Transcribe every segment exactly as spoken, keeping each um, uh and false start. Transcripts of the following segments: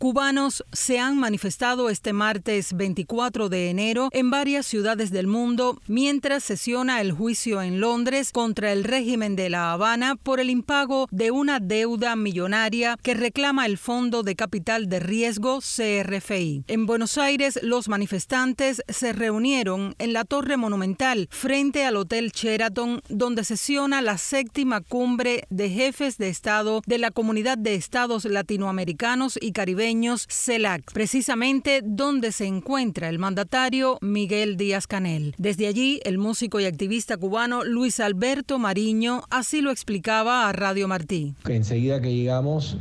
Cubanos se han manifestado este martes veinticuatro de enero en varias ciudades del mundo mientras sesiona el juicio en Londres contra el régimen de La Habana por el impago de una deuda millonaria que reclama el Fondo de Capital de Riesgo C R F I. En Buenos Aires, los manifestantes se reunieron en la Torre Monumental frente al Hotel Sheraton, donde sesiona la séptima cumbre de jefes de Estado de la Comunidad de Estados Latinoamericanos y Caribeños, CELAC, precisamente donde se encuentra el mandatario Miguel Díaz-Canel. Desde allí, el músico y activista cubano Luis Alberto Mariño así lo explicaba a Radio Martí. Enseguida que llegamos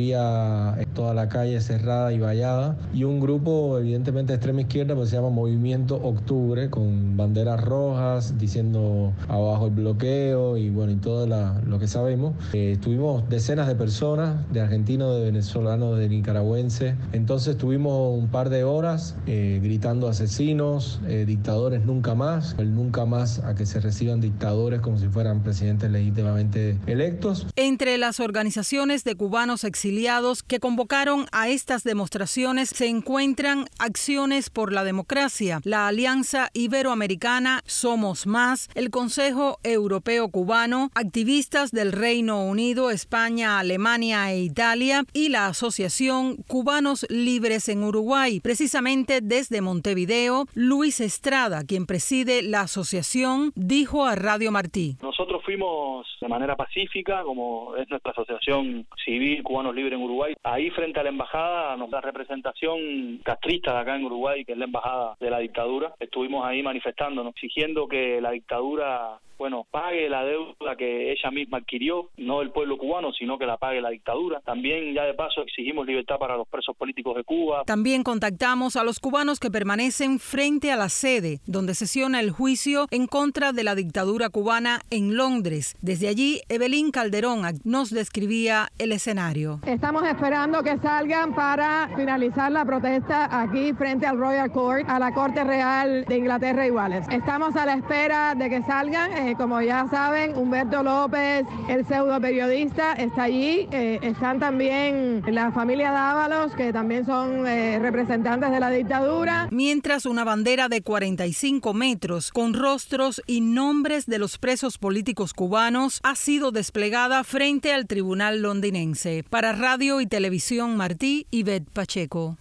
había toda la calle cerrada y vallada y un grupo evidentemente de extrema izquierda que se llama Movimiento Octubre, con banderas rojas diciendo abajo el bloqueo y bueno y todo la, lo que sabemos. Eh, estuvimos decenas de personas, de argentinos, de venezolanos, de nicaragüenses. Entonces tuvimos un par de horas eh, gritando asesinos, eh, dictadores nunca más, el nunca más a que se reciban dictadores como si fueran presidentes legítimamente electos. Entre las organizaciones de cubanos exiliados que convocaron a estas demostraciones se encuentran Acciones por la Democracia, la Alianza Iberoamericana Somos Más, el Consejo Europeo Cubano, activistas del Reino Unido, España, Alemania e Italia y la Asociación Cubanos Libres en Uruguay. Precisamente desde Montevideo, Luis Estrada, quien preside la asociación, dijo a Radio Martí. Nosotros fuimos de manera pacífica, como es nuestra asociación civil Cubanos Libres en Uruguay. Ahí frente a la embajada, nuestra representación castrista de acá en Uruguay, que es la embajada de la dictadura, estuvimos ahí manifestándonos, exigiendo que la dictadura, bueno, pague la deuda que ella misma adquirió, no el pueblo cubano, sino que la pague la dictadura. También, ya de paso, exigimos libertad para los presos políticos de Cuba. También contactamos a los cubanos que permanecen frente a la sede donde sesiona el juicio en contra de la dictadura cubana en Londres. Desde allí, Evelyn Calderón nos describía el escenario. Estamos esperando que salgan para finalizar la protesta aquí frente al Royal Court, a la Corte Real de Inglaterra y Wales. Estamos a la espera de que salgan. Eh, como ya saben, Humberto López, el pseudo periodista, está allí. Eh, están también la familia Dávalos, que también son eh, representantes de la dictadura. Mientras una bandera de cuarenta y cinco metros con rostros y nombres de los presos políticos cubanos ha sido desplegada frente al tribunal londinense. Para Radio y Televisión Martí, Ivette Pacheco.